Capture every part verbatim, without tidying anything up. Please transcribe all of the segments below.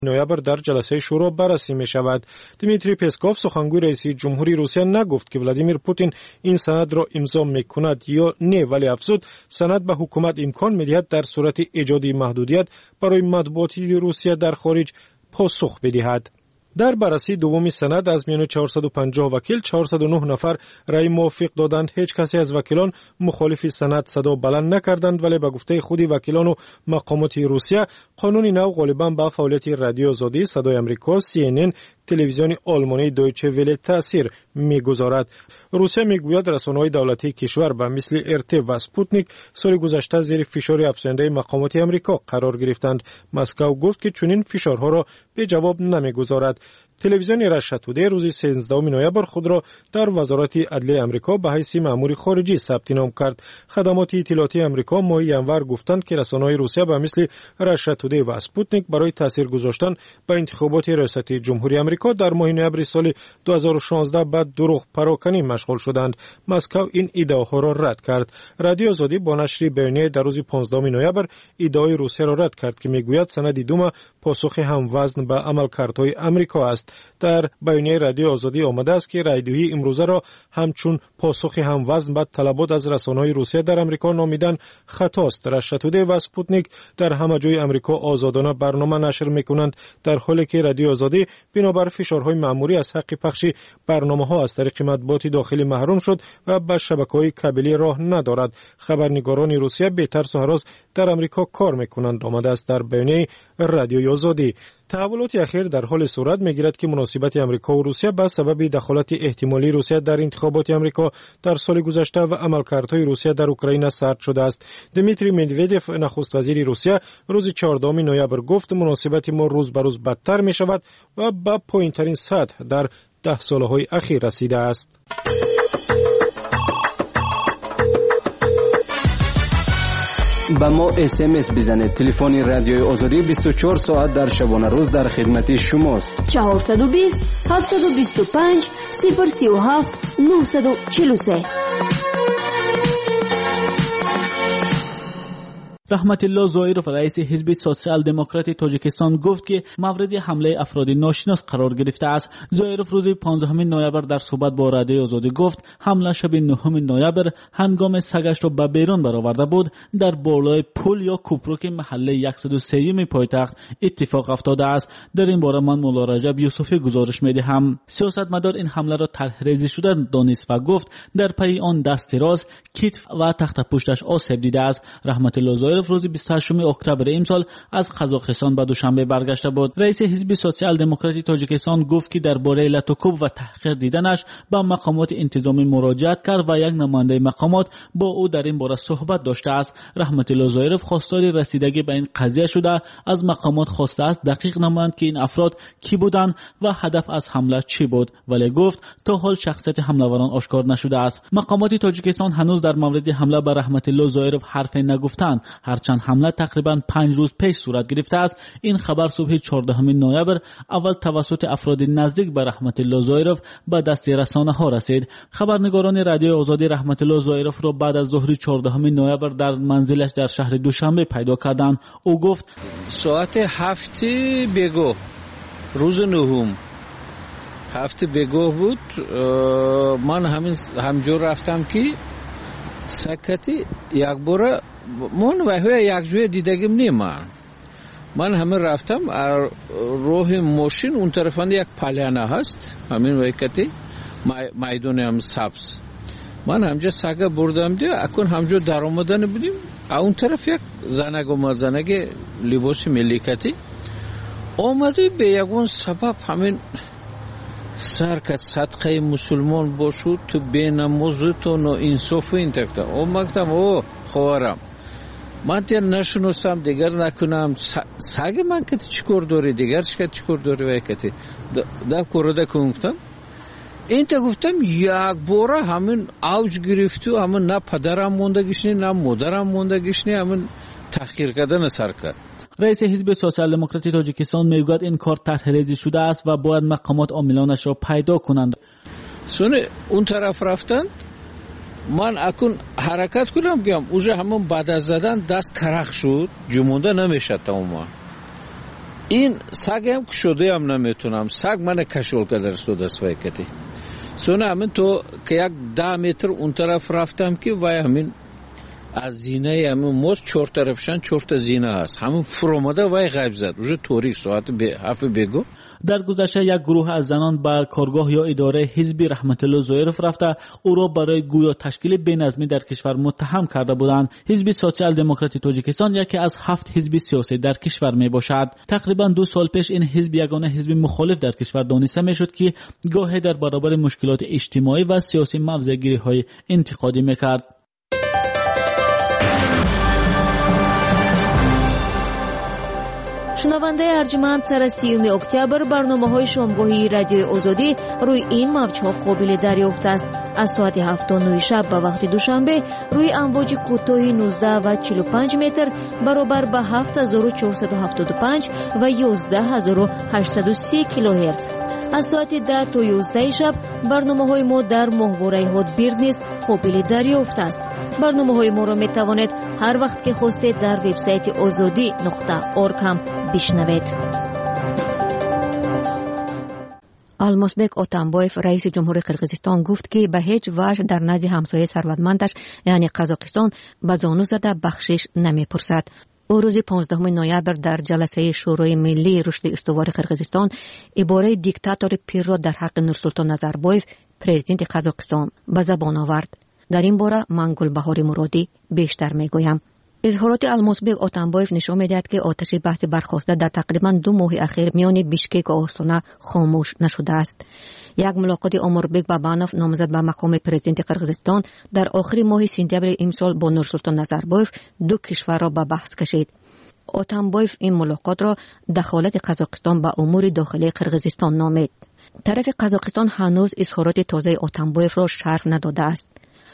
نوامبر در جلسه شورا بررسی می شود. دیمیتری پسکوف سخنگوی رئیس جمهوری روسیه نگفت که ولادیمیر پوتین این سند را امضا می کند یا نه، ولی افزود سند به حکومت امکان می دهد در صورت ایجاد محدودیت برای مطبوعاتی روسیه در خارج پاسخ بدهد. در بررسی دومی سند از میان چهارصد و پنجاه وکیل چهارصد و نه نفر رأی موافق دادند. هیچ کسی از وکیلان مخالف سند صدا بلند نکردند، ولی به گفته خود وکیلان و مقامات روسیه قانون نو غالبا به فعالیت رادیو آزادی، صدای آمریکا، سی ان ان، تلویزیون آلمانی دویچه وله تاثیر میگذارد. روسیه میگوید رسانه‌های دولتی کشور به مثل ارت و اسپوتنیک سال گذشته زیر فشار افزاینده مقامات آمریکا قرار گرفتند. مسکو گفت که چنین فشارها را به جواب نمیگذارد. تلویزیون رشا تودی روز سیزدهم نوامبر خود را در وزارت عدلیه آمریکا به حیث مأمور خارجی ثبت نام کرد. خدمات اطلاعاتی آمریکا ماه ینور گفتند که رسانه‌های روسیه به مثل رشا تودی و اسپوتنیک برای تاثیر گذاشتن به انتخابات ریاست جمهوری آمریکا در ماه نوامبر سال دو هزار و شانزده به دروغ پراکنی مشغول شدند. مسکو این ادعاها را رد کرد. رادیو آزادی با نشر بیانیه در روز پانزدهم نوامبر ادعای روسیه را رد کرد که میگوید سند دوم پاسخ هموزن به عملکردهای آمریکا است. در بیانیه رادیو آزادی آمده است که رایدهی امروزه را همچون پاسخ هموزن به طلبات از رسانه‌های روسیه در آمریکا نامیدن خطاست. رشا تودی و اسپوتنیک در همه جای آمریکا آزادانه برنامه نشر میکنند، در حالی که رادیو آزادی بنابر فشارهای مأموری از حق پخش برنامه‌ها از طریق مطبوعات داخلی محروم شد و به شبکه‌های کابلی راه ندارد. خبرنگاران روسیه به ترس و هراس در آمریکا کار میکنند آمده است در بیانیه رادیو آزادی. تحولات اخیر در حال صورت میگیرد که مناسبت آمریکا و روسیه به سبب دخالت احتمالی روسیه در انتخابات آمریکا در سال گذشته و عملکردهای روسیه در اوکراین سرد شده است. دیمیتری مدودوف نخست وزیر روسیه روز چهاردهم نوامبر گفت مناسبت ما روز به روز بدتر می شود و به پایینترین سطح در ده سالهای اخیر رسیده است. با ما اس ام اس بزنید. تلفن رادیوی آزادی بیست و چهار ساعت در شبانه روز در خدمت شماست. چهارصد و بیست هفتصد و بیست و پنج صفر سی و هفت نهصد و چهل و سه. رحمت الله زایروف رئیس حزب سوسیال دموکرات تاجیکستان گفت که مورد حمله افراد ناشناس قرار گرفته است. زایروف روز پانزدهم نوامبر در صحبت با رادیو آزادی گفت حمله شب نهم نوامبر هنگام سگش را به بیرون برآورده بود در بالای پل یا کوپروک محله صد و سه پایتخت اتفاق افتاده است. در این باره من مولا رجب یوسفی گزارش میدهم. سیاستمدار این حمله را طرحریزی شده دانست و گفت در پی آن دست راست، کتف و تخت پشتش آسیب دیده است. رحمت الله زایروف روز بیست و هشتم اکتبر امسال از قزاقستان به دوشنبه برگشته بود. رئیس حزب سوسیال دموکراتی تاجیکستان گفت که درباره لطوکوب و تحقیر دیدنش به مقامات انتظامی مراجعت کرد و یک نماینده مقامات با او در این باره صحبت داشته است. رحمت الله زایروف خواستار رسیدگی به این قضیه شده از مقامات خواسته است دقیق نمایند که این افراد کی بودند و هدف از حمله چی بود، ولی گفت تا حال شخصیت حمله‌وران آشکار نشده است. مقامات تاجیکستان هنوز در مورد حمله به رحمت الله زایروف حرفی نگفتند، هرچند حمله تقریبا پنج روز پیش صورت گرفته است. این خبر صبح چهاردهم نوامبر اول توسط افراد نزدیک به رحمت الله زایروف به دست رسانه ها رسید. خبرنگاران رادیو آزادی رحمت الله زایروف را بعد از ظهر چهاردهم نوامبر در منزلش در شهر دوشنبه پیدا کردند. او گفت ساعت هفت بگو روز نهم هفت بگو بود. من همین همجور رفتم که سکتی یک باره من وحوی یک جوی دیدگیم نیمان. من همه رفتم روح ماشین اون طرفان یک پلیانه هست همین وحکتی میدون هم سبز. من همجا سگه بردم دیم اکن همجا در آمدن بودیم. اون طرف یک زنگ اومد، زنگ لباس ملیکتی آمده به یکون سبب همین سرکت صدقه مسلمان باشود تو بینموزو تو نو انصاف این تکتا او مکتم او خوارم من تیر نشونستم دیگر نکنم سگ من کتی چکور دوری دیگر چکت چکور دوری وی کتی در کرده کنگفتم این تا گفتم یک باره همین اوج گرفتو همین نه پدرم مونده گشنی نه مادرم مونده گشنی همین تحقیر کردن سر کرد. رئیس حزب سوسیال دموکراتی تاجیکستان میگوید این کار طرحریزی شده است و باید مقامات عاملانش را پیدا کنند. سونه اون طرف رفتند من اکن حرکت کنم گم اوجه همون بعد از زدن دست کرخ شد جمونده نمیشه تماما. این سگ هم کشوده هم نمیتونم. سگ من کشول کدر سوده سویکتی سونه همین تو که یک ده متر اون طرف رفتم که وای همین از زینه همین موز چهار طرفشان چهار تا زینه هست، همین فرومده وای غیب زد روز توریک ساعت به هفت بگو. در گذشته یک گروه از زنان به کارگاه یا اداره حزب رحمت الله زویرف رفته او را برای گویا تشکیل بینظمی در کشور متهم کرده بودند. حزب سوسیال دموکراتی تاجیکستان یکی از هفت حزب سیاسی در کشور می باشد. تقریبا دو سال پیش این حزب یگانه حزب مخالف در کشور دانسته می شد که گاهی در برابر مشکلات اجتماعی و سیاسی موضع‌گیری های انتقادی می کرد. شنونده ارجمند، سر سیوم اکتبر برنامه‌های شامگاهی رادیوی آزادی روی این موج‌ها قابل دریافت است. از ساعت هفت تا نه شب به وقت دوشنبه روی امواج کوتاه نوزده و چهل و پنج متر برابر به هفت هزار و چهارصد و هفتاد و پنج و یازده هزار و هشتصد و سی کیلوهرتز. از ساعت ده تا یازده شب برنامه‌های ما در ماهواره هاتبیرد نیز قابل دریافت است. برنامه‌های ما را می‌توانید هر وقت که خواستید در وبسایت آزادی نقطه اورگ هم بشنوید. المازبек اتنبایف رئیس جمهوری قرقیزستان گفت که به هیچ وجه در نزد همسایه ثروتمندش یعنی قزاقستان به زانو زده بخشش نمی‌پرسد. او روز پانزدهم نوامبر در جلسه شورای ملی رشد استوار قرقیزستان عباره دیکتاتور پیر را در حق نورسلطان نظربایف پرزیدنت قزاقستان به زبان آورد. در این باره من گلبهار مرادی بیشتر میگویم. اظهارات المازبek اتنبایف نشان می‌دهد که آتش بحث برخاسته در تقریبا دو ماه اخیر میان بیشکک و آستانه خاموش نشده است. یک ملاقات اموربek بابانوف نامزد به مقام پرزیدنت قرقیزستان در آخر ماه سپتامبر امسال با نورسلطان نظربایف دو کشور را به بحث کشید. اتنبایف این ملاقات را دخالت قزاقستان به امور داخلی قرقیزستان نامید. طرف قزاقستان هنوز اظهارات تازه اتنبایف را شرح نداده است.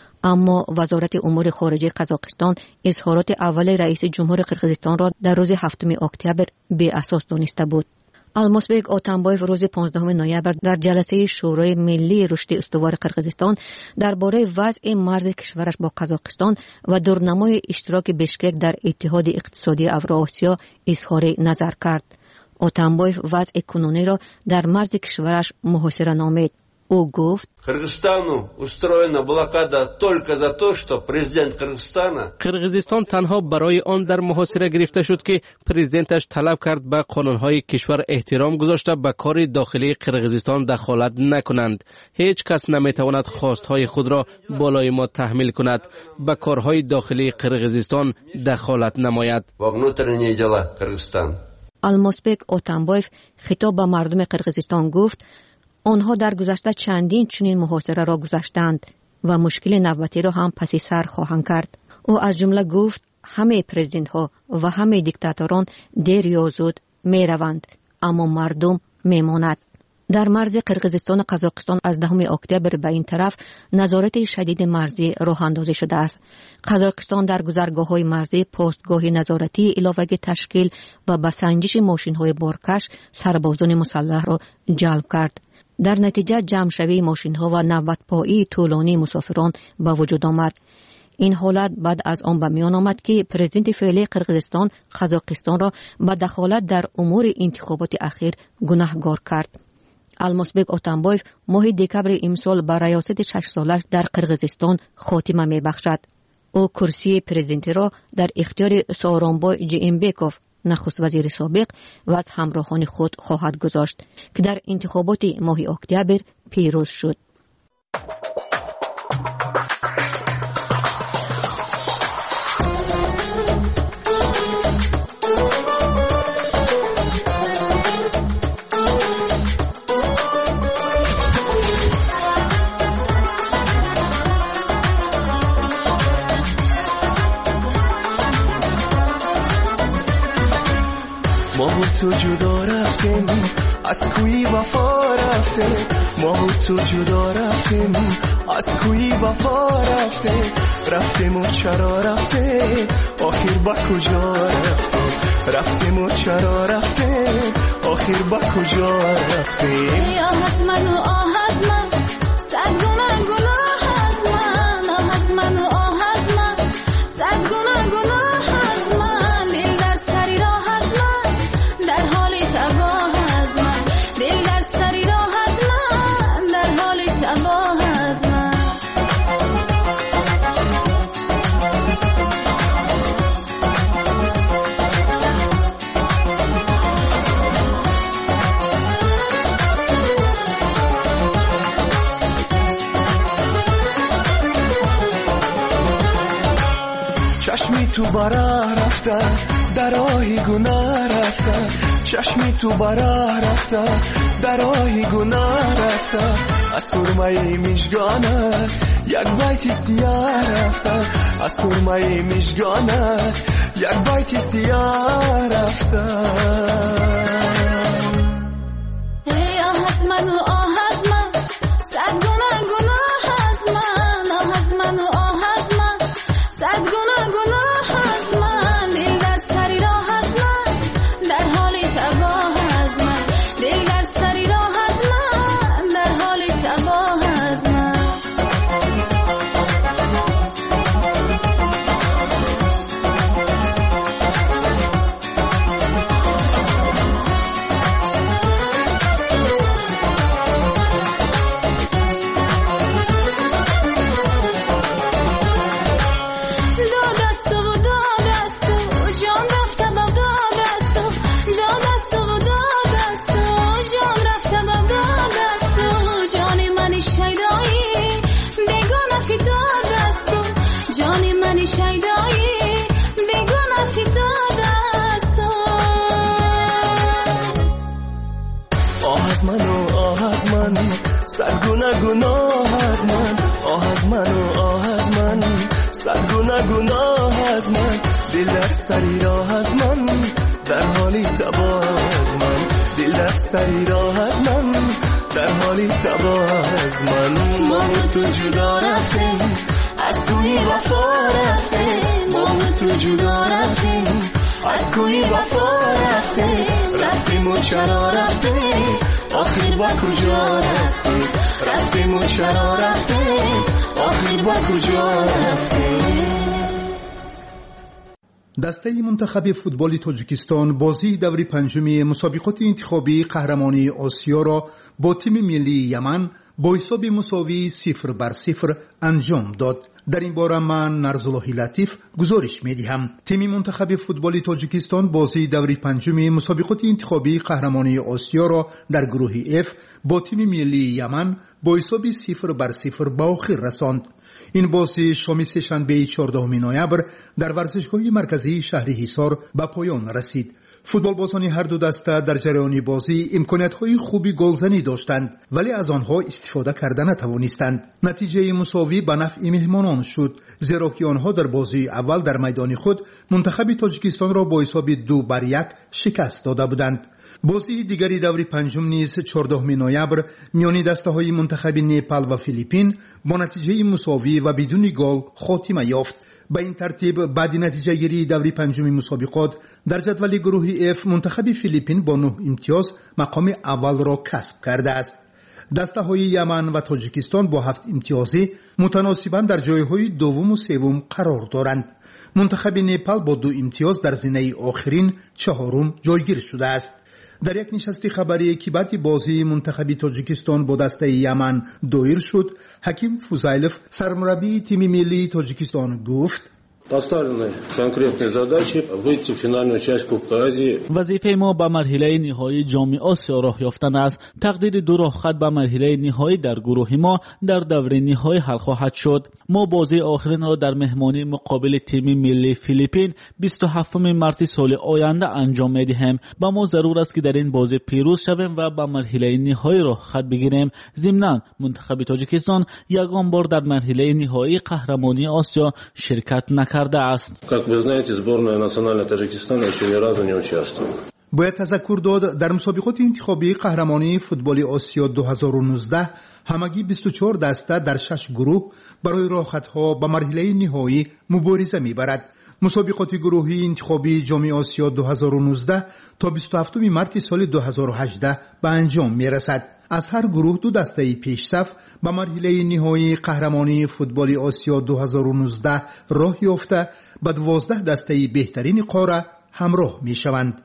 اما وزارت امور خارجه قزاقستان اظهارات اول رئیس جمهور قرقیزستان را در روز هفتم اکتبر بی اساس دانسته بود. المازبek اتنبایف روز پانزدهم نوامبر در جلسه شورای ملی رشد استوار قرقیزستان درباره وضع مرز کشورش با قزاقستان و دورنمای اشتراک بیشکک در اتحاد اقتصادی اوراسیا اظهار نظر کرد. اتنبایف وضع کنونی را در مرز کشورش محاصره نامید. او گفت قرقیزستانو устроена блокада только за то, что президент Кыргызстана قرقیزستان تنها برای آن در محاصره گرفته شد که پرزیدنتش طلب کرد به قانونهای کشور احترام گذاشته به کار داخلی قرقیزستان دخالت نکنند. هیچ کس نمیتواند خواستهای خود را بالای ما تحمیل کند. به کارهای داخلی قرقیزستان دخالت نماید. во внутренние дела Кыргызстана. المازبek اتنبایف خطاب به مردم قرقیزستان گفت آنها در گذشته چندین چنین محاصره را گذشتند و مشکل نوبتی را هم پس سر خواهند کرد. او از جمله گفت همه پرزیدنت ها و همه دیکتاتوران دیر یا زود می روند اما مردم می ماند. در مرز قرقیزستان و قزاقستان از دهم اکتبر به این طرف نظارت شدید مرزی راه اندازی شده است. قزاقستان در گذرگاه های مرزی پستگاه نظارتی علاوه تشکیل و به سنجش ماشین های بارکش سربازان مسلح را جلب کرد. در نتیجه جمع شوی ماشین ها و نوبت پایی طولانی مسافران به وجود آمد. این حالت بعد از آن به میان آمد که پرزیدنت فعلی قرقیزستان قزاقستان را به دخالت در امور انتخابات اخیر گناهکار کرد. المازبek اتنبایف ماه دکبر امسال به ریاست شش سالش در قرقیزستان خاتمه می بخشد. او کرسی پرزیدنتی را در اختیار سارانبای جئینبکوف نخست وزیر سابق و از همراهان خود خواهد گذاشت که در انتخابات ماه اکتبر پیروز شد. ما و تو جدا رفتیم از کوی وفا رفته ما و تو جدا رفتیم از کوی وفا رفته رفتیم و چرا رفته آخر با کجا رفته رفتیم و چرا رفته آخر با کجا رفته آه از من و آه از من صد گناه گناه از من آه از من و آه از من صد گناه گناه از من دل در سری راه از من در حال تو براه رفته در راهی گناه رفته چشمی تو براه رفته در راهی گناه رفته از سرمه میشگانه یک بیت سیاه رفته از سرمه میشگانه یک بیت سیاه رفته ای آه از من و آه از من صد گناه گناه از من آه از من و آه از من صد گناه گناه از من دل در سری راه از من در حال تباه از من دل در سری راه از من در حال تباه از من گناه از من آه از من و آه از من صد گناه گناه از من دل در سری راه از من در حالی تباه از من دل در سری راه از من در حالی تباه از من ما تو جدا رفتیم از کوی وفا رفتیم ما تو جدا رفتیم از کوی وفا رفتیم رفتیم و چرا رفتیم آخر با کجا رفتیم رفتیم و چرا رفتیم آخر با کجا رفتیم. دسته منتخب فوتبال تاجیکستان بازی دوری پنجمی مسابقات انتخابی قهرمانی آسیا را با تیم ملی یمن با حساب مساوی صفر بر صفر انجام داد. در این باره من نرزالله لطیف گزارش می‌دهم. تیم منتخب فوتبال تاجیکستان بازی دوری پنجمی مسابقات انتخابی قهرمانی آسیا را در گروه اف با تیم ملی یمن با حساب صفر بر صفر به آخر رساند. این بازی شام سه‌شنبه چهاردهم نوامبر در ورزشگاه مرکزی شهر حصار به پایان رسید. فوتبالبازان هر دو دسته در جریان بازی امکانیت‌های خوبی گلزنی داشتند ولی از آنها استفاده کرده نتوانستند. نتیجه مساوی به نفع مهمانان شد زیرا که آنها در بازی اول در میدان خود منتخب تاجیکستان را با حساب دو بر یک شکست داده بودند. بازی دیگری دوری پنجم نیز چهاردهم نوامبر میان دسته‌های منتخب نپال و فیلیپین با نتیجه مساوی و بدون گل خاتمه یافت. به این ترتیب بعد نتیجه گیری دوری پنجم مسابقات در جدول گروه اف منتخب فیلیپین با نه امتیاز مقام اول را کسب کرده است. دسته های یمن و تاجیکستان با هفت امتیازی متناسباً در جایهای دوم و سوم قرار دارند. منتخب نپال با دو امتیاز در زینه آخرین چهارم جایگیر شده است. در یک نشست خبری که بعد بازی منتخب تاجیکستان با دسته یمن دایر شد، حکیم فوزایلوف سرمربی تیم ملی تاجیکستان گفت поставлены конкретные задачи выйти в финальную часть Кубка Азии. وظیفه ما به مرحله نهایی جام آسیا راه یافتن است. تقدیر دو راه خط به مرحله نهایی در گروه ما در دوره نهایی حل خواهد شد. ما بازی آخرین را در مهمانی مقابل تیم ملی فیلیپین بیست و هفتم مارس سال آینده انجام می‌دهیم. با ما ضرور است که در این بازی پیروز شویم و به مرحله نهایی راه خط بگیریم. ضمناً منتخب تاجیکستان یگان بار در مرحله نهایی قهرمانی آسیا شرکت نکرد. Как вы знаете, сборная национальной Таджикистана еще ни разу не участвовала. باید تذکر داد در مسابقات انتخابی قهرمانی فوتبال آسیا دو هزار و نوزده همگی بیست و چهار دسته در شش گروه برای راحت‌ها به مرحله نهایی مبارزه می‌برد. مسابقات گروهی انتخابی جام آسیا دو هزار و نوزده تا بیست و هفتم مارس سال دو هزار و هجده به انجام می‌رسد. از هر گروه دو دسته پیشصف به مرحله نهایی قهرمانی فوتبال آسیا دو هزار و نوزده راه یافته به دوازده دسته بهترین قاره همراه می‌شوند.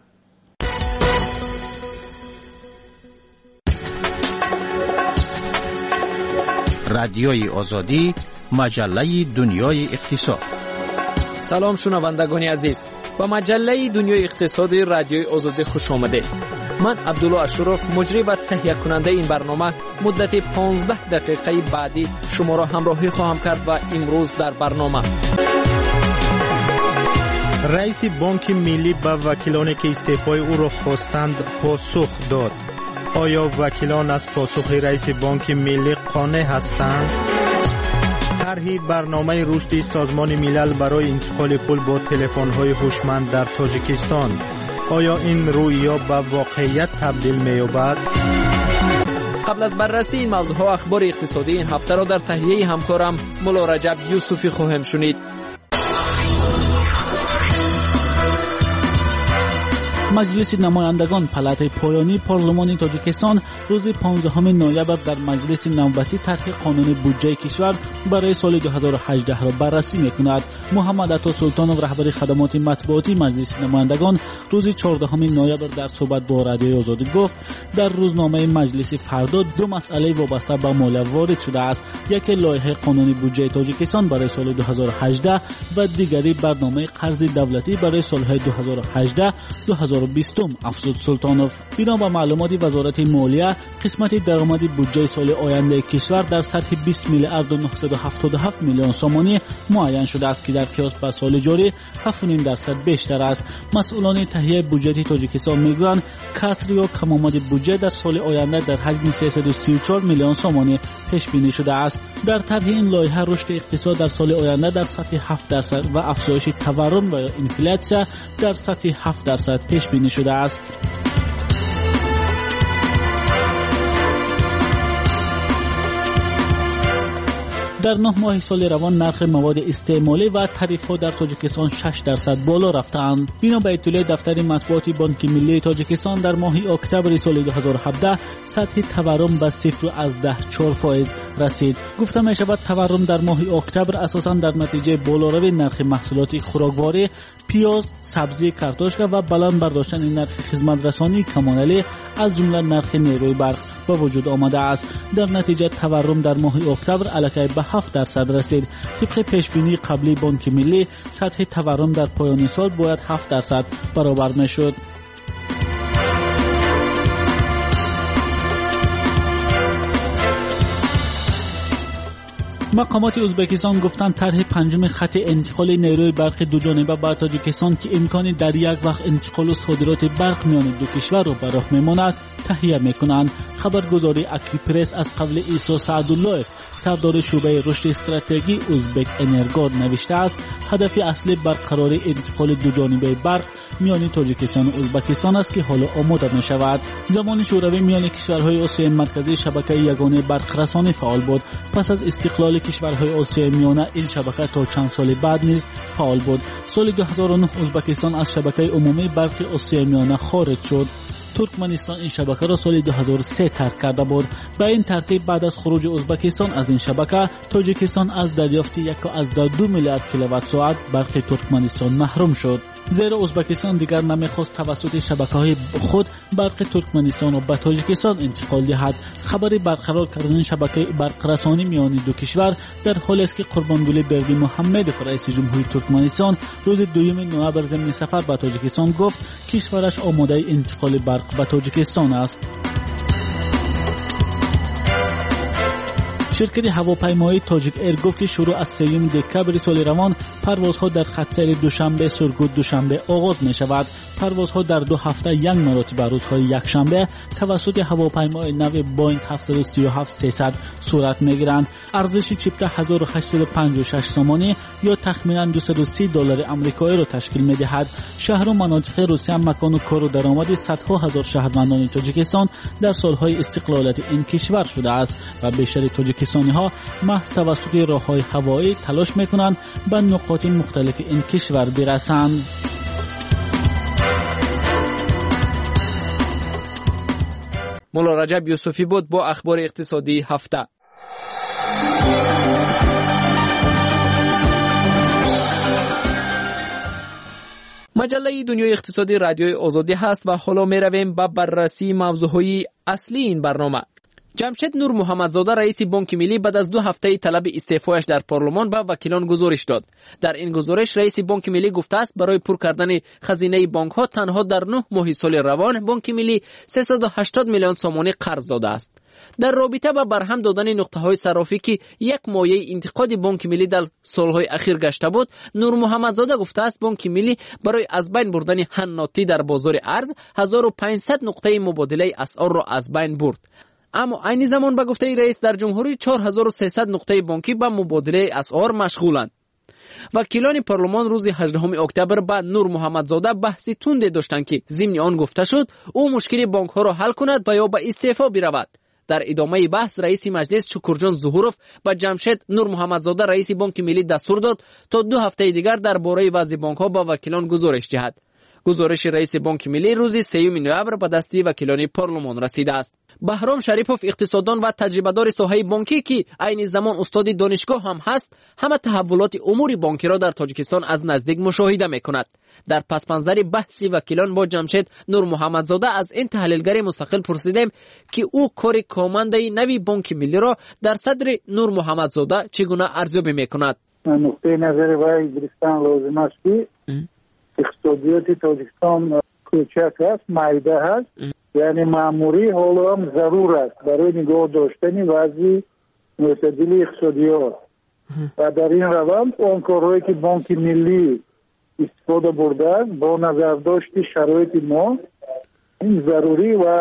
رادیوی آزادی، مجله دنیای اقتصاد. سلام شنوندگان عزیز، با مجله دنیای اقتصادی رادیوی آزادی خوش آمدید. من عبدالله اشرف مجری و تهیه کننده این برنامه مدت پانزده دقیقه بعدی شما را همراهی خواهم کرد و امروز در برنامه رئیس بانک ملی به وکیلانی که استعفای او را خواستند پاسخ داد. آیا وکیلان از پاسخ رئیس بانک ملی قانع هستند؟ طرح برنامه رشد سازمان ملل برای انتقال پول با تلفن‌های هوشمند در تاجیکستان، آیا این رویا به واقعیت تبدیل می‌یابد؟ قبل از بررسی این موضوعها اخبار اقتصادی این هفته را در تهیه همکارم مولا رجب یوسفی خواهیم شنید. مجلس نمایندگان پلات پایانی پارلمان تاجیکستان روز پانزدهم نوامبر در مجلس نوبتی طرح قانون بودجه کشور برای سال دو هزار و هجده را بررسی می‌کند. محمد عطا سلطانوف رهبر خدمات مطبوعاتی مجلس نمایندگان روز چهاردهم نوامبر در صحبت با رادیوی آزادی گفت در روزنامه مجلس فردا دو مسئله وابسته به مالیه وارد شده است، یکی لایحه قانون بودجه تاجیکستان برای سال دو هزار و هجده و دیگری برنامه قرض دولتی برای سال‌های دو هزار و هجده دو هزار و بیست. افزود سلطانوف بنا به معلومات وزارت مالیه قسمت درآمد بودجه سال آینده کشور در سطح بیست میلیارد و نهصد و هفتاد و هفت میلیون سومانی معین شده است که در قیاس با سال جاری هفت و نیم درصد بیشتر است. مسئولان تهیه بودجه تاجیکستان میگویند کسر یا کم آمد بودجه در سال آینده در حجم سیصد و سی و چهار میلیون سومانی پیش بینی شده است. در طرح این لایحه رشد اقتصاد در سال آینده در سطح هفت درصد و افزایش تورم و انفلاسیون در سطح هفت درصد پیش بینی شده است. در نه ماه سال روان نرخ مواد استعمالی و تعرفه‌ها در تاجیکستان شش درصد بالا رفتند. بنا به اطلاع دفتر مطبوعات بانک ملی تاجیکستان در ماه اکتبر سال دو هزار و هفده سطح تورم به صفر و از ده چهار فیصد رسید. گفته می شود تورم در ماه اکتبر اساساً در نتیجه بالاروی نرخ محصولات خوراکواری، پیاز، سبزی، کارتوشکا و بلند برداشتن نرخ خدمات رسانی کمونالی از جمله نرخ نیروی برق به وجود آمده است. در نتیجه تورم در ماه اکتبر علاقه به هفت درصد رسید. طبق پیش بینی قبلی بانک ملی سطح تورم در پایان سال باید هفت درصد برابر میشد. مقامات ازبکستان گفتند طرح پنجم خط انتقال نیروی برق دو جانبه به تاجیکستان که امکان در یک وقت انتقال و صادرات برق میان دو کشور را براه میماند تهیه میکنند. خبرگزاری اکریپرس از قبل عیسی سعدالله سردار شعبه رشد استراتژی ازبک انرگو نوشته است هدف اصلی برقراری انتقال دو جانبه برق میان تاجیکستان و ازبکستان است که حالا آماده می شود. زمان شوروی میان کشورهای آسیای مرکزی شبکه یگانه برق رسانی فعال بود. پس از استقلال کشورهای آسیای میانه این شبکه تا چند سال بعد نیز فعال بود. سال دو هزار و نه ازبکستان از شبکه عمومی برق آسیای میانه خارج شد. ترکمنستان این شبکه را سال دو هزار و سه ترک کرده بود. به این ترتیب بعد از خروج ازبکستان از این شبکه تاجیکستان از دریافت یک از دو میلیارد کیلووات ساعت برق ترکمنستان محروم شد. زیرا ازبکستان دیگر نمیخواست توسط شبکه‌های خود برق ترکمنستان را به تاجیکستان انتقال دهد. خبر برقرار کردن شبکه برق رسانی میان دو کشور در حالی است که قربانگلی بردی محمدوف رئیس جمهوری ترکمنستان روز دوم نوامبر ضمن سفر به تاجیکستان گفت کشورش آماده انتقال برق به تاجیکستان است. شرکت هواپیمایی تاجیک ایر گفت که شروع از سوم دکتبر سال روان پروازها در خط سیر دوشنبه سرگود دوشنبه آغاز می شود. پروازها در دو هفته یک مرتبه روزهای یکشنبه توسط هواپیمای نو بوینگ هفتصد و سی و هفت سیصد صورت می گیرند. ارزش چیپته هزار و هشتصد و پنجاه و شش سومانی یا تخمینا دویست و سی دلار آمریکایی را تشکیل می دهد. شهر و مناطق روسیه مکان و کار و درآمد صدها هزار شهروندان تاجیکستان در سالهای استقلالت این کشور شده است و بیشتر تاجیکستانی ها محض توسط راههای هوایی تلاش میکنند به نقاط مختلف این کشور برسند. مولا رجب یوسفی بود با اخبار اقتصادی هفته. مجله دنیای اقتصادی رادیوی آزادی هست و حالا می رویم به بررسی موضوعهای اصلی این برنامه. جمشید نور محمدزاده رئیس بانک ملی بعد از دو هفته طلب استعفایش در پارلمان به وکیلان گزارش داد. در این گزارش رئیس بانک ملی گفته است برای پر کردن خزینه بانک ها تنها در نه ماه سال روان بانک ملی سیصد و هشتاد میلیون سومانی قرض داده است. در رابطه با برهم دادن نقطه های صرافی که یک مایه انتقاد بانک ملی در سالهای اخیر گشته بود، نور محمدزاده گفته است بانک ملی برای از بین بردن حناتی در بازار ارز هزار و پانصد نقطه مبادله اسعار را از بین برد. اما عین زمان به گفته رئیس در جمهوری چهار هزار و سیصد نقطه بانکی به مبادله اسعار مشغولند. وکیلان پارلمان روز هجدهم اکتبر با نور محمدزاده بحثی تند داشتند که ضمن آن گفته شد او مشکل بانک ها را حل کند و یا به استعفا برود. در ادامه بحث رئیس مجلس شکرجان ظهورов با جمشید نور محمدزاده رئیس بانک ملی دستور داد تا دو هفته دیگر درباره وضع بانک ها با وکیلان گزارش دهد. گزارش رئیس بانک ملی روز سوم نوامبر به دست وکیلان پارلمان رسیده است. بهرام شریفوف اقتصاددان و تجربه‌دار ساحه بانکی که عین زمان استاد دانشگاه هم هست، همه تحولات امور بانکی را در تاجیکستان از نزدیک مشاهده می‌کند. در پس منظر بحث وکیلان با جمشید نور محمدزاده از این تحلیلگر مستقل پرسیدیم که او کار کارمنده نوی بانک ملی را در صدر نور محمدزاده چگونه ارزیابی می‌کند. نقطه نظر وی گرفتن لازم است که اقتصادیات تاجیکستان کوچک است، مایده است، یعنی معمولی حالا هم ضرور است برای نگاه داشتن وضع معتدل اقتصادیات و در این روند اون کارهایی که بانک ملی استفاده برده است با نظر داشت شرایط ما این ضروری و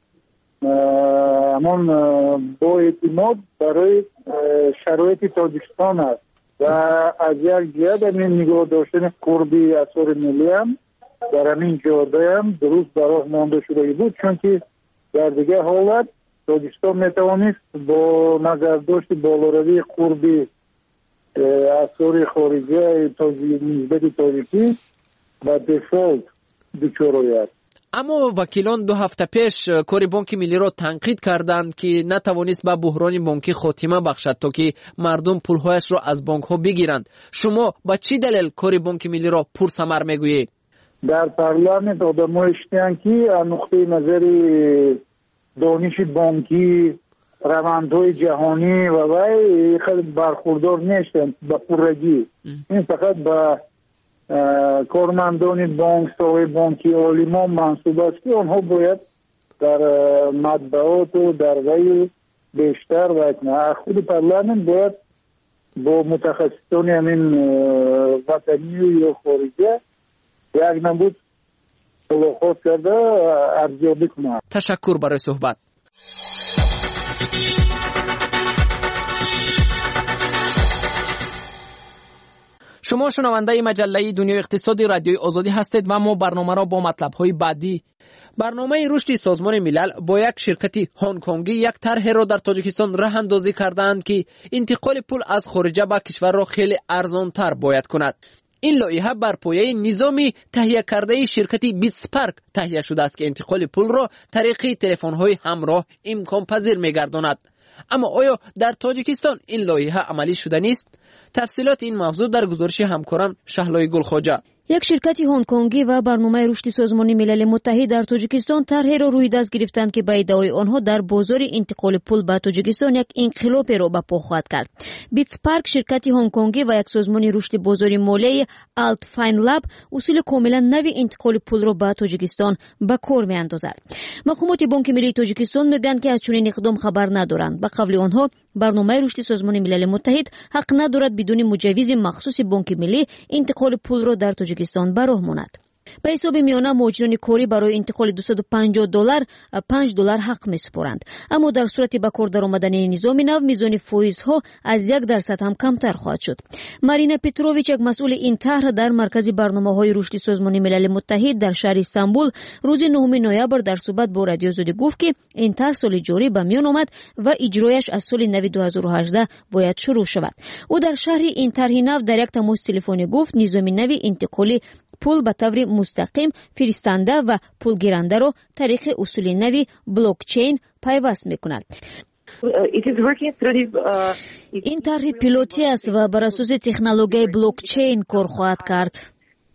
همان با اعتماد برای شرایط تاجیکستان است و از یک جهت همین نگاه داشتن قربی اسعار ملی هم در همین جاده هم درست برای مانده شده بود، چون که در دیگه حالت تاجیکستان میتوانست با نظر داشت بالاروی قربی اسعار خارجی نسبت تاجیکی و دفالت دچار آید. اما وکیلان دو هفته پیش کار بانک ملی را تنقید کردند که نتوانست به بحران بانکی خاتمه بخشد تا که مردم پولهایش را از بانک ها بگیرند. شما با چی دلیل کار بانک ملی را پرثمر میگویید؟ در پارلمان آدم‌ها اشتیان که از نقطه نظر دانش بانکی روندهای جهانی و وی خیلی برخوردار نیستند به پرگی. این فقط به کارمندان بانک، صاحب بانکی، عالمان منصوب است که آنها باید در مطبوعات و در وی بیشتر و خود پارلمان باید با متخصصان همین وطنی یا خارجی یک نمود ملاقات کرده ارزیابی کنند. تشکر برای صحبت. شما شنونده مجله دنیای اقتصادی رادیوی آزادی هستید و ما برنامه را با مطلب‌های بعدی. برنامه رشد سازمان ملل با یک شرکت هنگ کنگی یک طرح را در تاجیکستان راه اندازی کردند که انتقال پول از خارج به کشور را خیلی ارزان‌تر باید کند. این لایحه بر پایه نظامی تهیه کرده شرکت بیتسپارک تهیه شده است که انتقال پول را طریق تلفن‌های همراه امکان پذیر می‌گرداند. اما آیا در تاجیکستان این لایحه عملی شده نیست؟ تفصیلات این موضوع در گزارش همکارم شهلای گلخواجه. یک شرکت هنگ کنگی و برنامه رشد سازمان ملل متحد در تاجیکستان طرحی را روی دست گرفتند که به ادعای آنها در بازار انتقال پول به تاجیکستان یک انقلاب را به پا خواهد کرد. بیتسپارک شرکت هنگ کنگی و یک سازمان رشد بازار مالی آلت فاین لب اصول کاملا نوی انتقال پول را به تاجیکستان به کار می‌اندازد. مقامات بانک ملی تاجیکستان میگویند که از چنین اقدام خبر ندارند. به قول آنها برنامه رشد سازمان ملل متحد حق ندارد بدون مجوز مخصوص بانک ملی انتقال پول را در تاجیکستان به راه ماند. به حساب میانه مهاجران کاری برای انتقال دویست و پنجاه دلار پنج دلار حق میسپارند، اما در صورت به کار درآمدن نظام نو میزان فایزها از یک درصد هم کمتر خواهد شد. مارینا پتروویچ یک مسئول این طرح در مرکز برنامه‌های رشد سازمان ملل متحد در شهر استانبول روز نهم نوامبر در صحبت با رادیو آزادی گفت که این طرح سال جاری به میان آمد و اجرایش از سال نو دو هزار و هجده باید شروع شود. او در شرح این طرح نو در یک تماس تلفنی گفت نظام نو انتقال پول به طور مستقیم فرستنده و پول گیرنده را طریق اصول نوی بلاک چین پیوست میکند. این طرح پیلوتی است و بر اساس تکنولوژی بلاک چین کار خواهد کرد.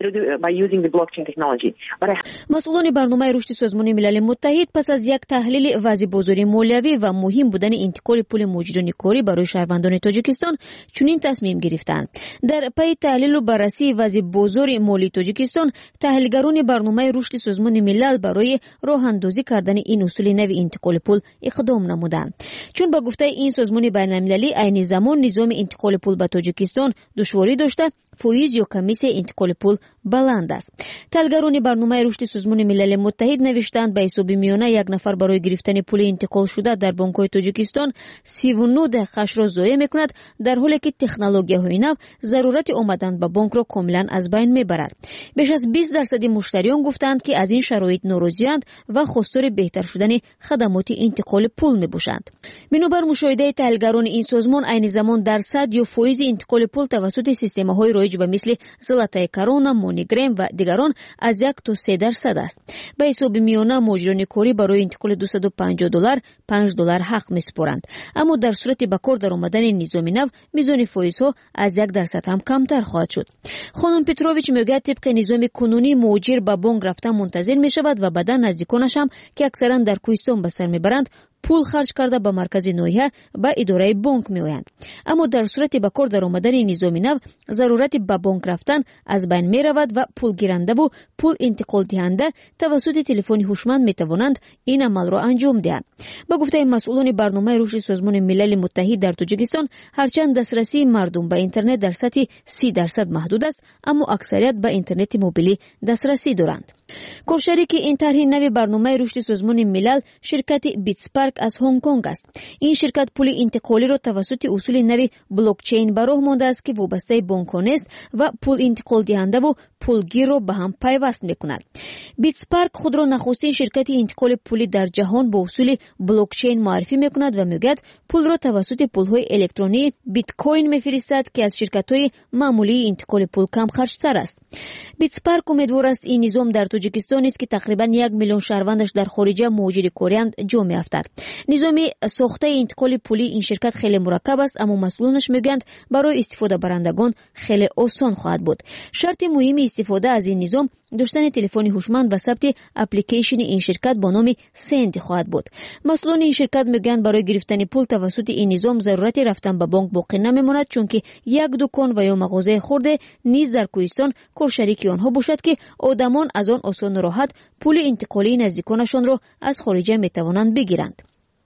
by using the blockchain technology. مسئولان برنامه رشد سازمان ملل متحد پس از یک تحلیل وضع بازاری مالیوی و مهم بودن انتقال پول مجران کاری برای شهروندان تاجیکستان چنین تصمیم گرفتند. در پی تحلیل و بررسی وضع بازار مالی تاجیکستان، تحلیلگران برنامه رشد سازمان ملل برای راه اندازی کردن این اصول نوی انتقال پول اقدام نمودند. چون با گفته این سازمان بین المللی عین زمان نظام انتقال پول به تاجیکستان دشواری داشته، فویز یا کمیسیون انتقال پول بلند است. تحلیلگران برنامه رشد سازمان ملل متحد نوشتند به حساب میانه یک نفر برای گرفتن پول انتقال شده در بانک‌های تاجیکستان سی و نه دقیقه‌اش را ضایع می‌کند، در حالی که تکنولوژی‌های نو ضرورت آمدن به بانک را کاملا از بین می‌برد. بیش از بیست درصد مشتریان گفتند که از این شرایط ناراضی‌اند و خواستار بهتر شدن خدمات انتقال پول می‌باشند. بنابر مشاهده تحلیلگران این سازمان، عین زمان درصد یا فایز انتقال پول توسط سیستم‌های رایج به مثل زلاتای کرونا، مونیگرام و دیگران از یک تا سه درصد است. به حساب میانه مجران کاری برای انتقال دویست و پنجاه دلار پنج دلار حق میسپارند، اما در صورت به کار درآمدن نظام نو میزان فایزها از یک درصد هم کمتر خواهد شد. خانم پتروویچ میگه طبق نظام کنونی مهاجر به بانک رفتن منتظر میشود و بعد نزدیکانش هم که اکثرا در کوهستان به سر میبرند پول خرج کرده به مرکز ناحیه به اداره بانک میآیند. اما در صورت به کار درآمدن نظام نو ضرورت به بانک رفتن از بین می رود و پول گیرنده و پول انتقال دهنده توسط تلفن هوشمند می توانند این عمل را انجام دهند. با گفته مسئولان برنامه رشد سازمان ملل متحد در تاجیکستان، هرچند دسترسی مردم به اینترنت در سطح سی درصد محدود است، اما اکثریت به اینترنت موبیلی دسترسی دارند. کارشریک این طرح نوی برنامه رشد سازمان ملل شرکت بیتسپارک از هنگ کنگ است. این شرکت پول انتقالی را توسط اصول نوی بلاکچین به راه مانده است که وابسته بانک‌ها است و پول انتقال دهنده و پولگیر را به هم پیوست می‌کند. بیتسپارک خود را نخستین شرکت انتقال پولی در جهان با اصول بلاکچین معرفی می‌کند و میگوید پول را توسط پول‌های الکترونی بیت کوین می‌فرستد که از شرکت‌های معمولی انتقال پول کم خرج‌تر است. بیتسپارک امیدوار است این نظام در تاجیکستان است که تقریبا یک میلیون شهروندش در خارج مهاجر کاری‌اند جا می‌افتد. نظام ساخته انتقال پولی این شرکت خیلی مرکب است، اما مسئولانش میگویند برای استفاده برندگان خیلی آسان خواهد بود. شرط مهم استفاده از این نظام داشتن تلفن هوشمند و ثبت اپلیکیشن این شرکت با نام سنت خواهد بود. مسئولان این شرکت میگویند برای گرفتن پول توسط این نظام ضرورت رفتن به بانک باقی نمیماند، چون که یک دکان و یا مغازه خرده نیز در کوهستان کارشریک آنها باشد که آدمان از آن آسان و راحت پول انتقالی نزدیکانشان را از خارج میتوانند بگیرند.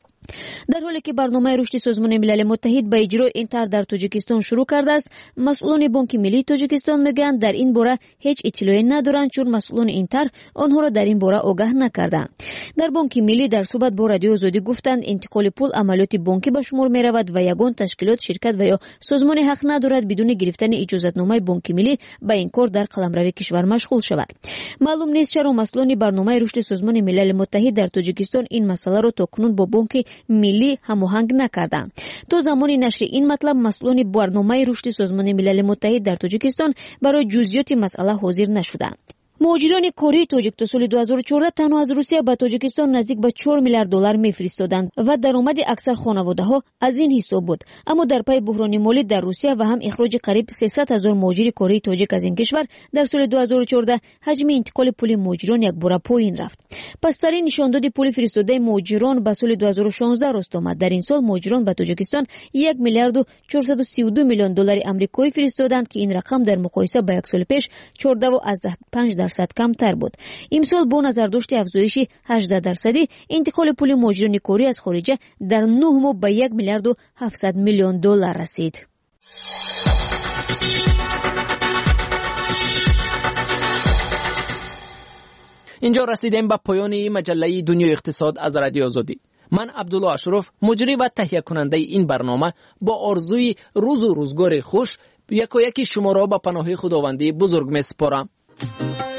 در حالی که برنامه رشد سازمان ملل متحد به اجرای این طرح در تاجیکستان شروع کرده است، مسئولان بانک ملی تاجیکستان میگویند در این باره هیچ اطلاعی ندارند، چون مسئولان این طرح آنها را در این باره آگاه نکردند. در بانک ملی در صحبت با رادیو آزادی گفتند انتقال پول عملیات بانکی به شمار می رود و یگان تشکیلات، شرکت و یا سازمان حق ندارد بدون گرفتن اجازتنامه بانک ملی به این کار در قلمرو کشور مشغول شود. معلوم نیست چرا مسئولان برنامه رشد سازمان ملل متحد در تاجیکستان این مسئله را تاکنون با بانک ملی هماهنگ نکردند. تا زمان نشر این مطلب، مسئولان برنامه رشد سازمان ملل متحد در تاجیکستان برای جزئیات مسئله حاضر نشدند. مهاجران کاری تاجیک تا سال دو هزار و چهارده تنها از روسیه به تاجیکستان نزدیک به چهار میلیارد دلار میفرستادند و درآمد اکثر خانواده‌ها از این حساب بود. اما در پی بحران مالی در روسیه و هم اخراج قریب سیصد هزار مهاجر کاری تاجیک از این کشور، در سال دو هزار و چهارده حجم انتقال پول مهاجران یک بار پایین رفت. پسترین نشانداد پول فرستاده مهاجران به سال دو هزار و شانزده راست آمد. در این سال مهاجران به تاجیکستان یک میلیارد و چهارصد و سی و دو میلیون دلار آمریکایی فرستادند که این رقم در مقایسه با یک سال پیش چهارده و پنج درصد کمتر بود. امسال با نظر داشت افزایش هجده درصدی انتقال پول مهاجران کاری از خارج در نه ماه به یک میلیارد و هفتصد میلیون دلار رسید. اینجا رسیدیم به پایان مجله دنیای اقتصاد از رادیو آزادی. من عبدالله اشرف، مجری و تهیه کننده این برنامه، با آرزوی روز و روزگار خوش یک و یکی شما را به پناه خداوندی بزرگ می‌سپارم.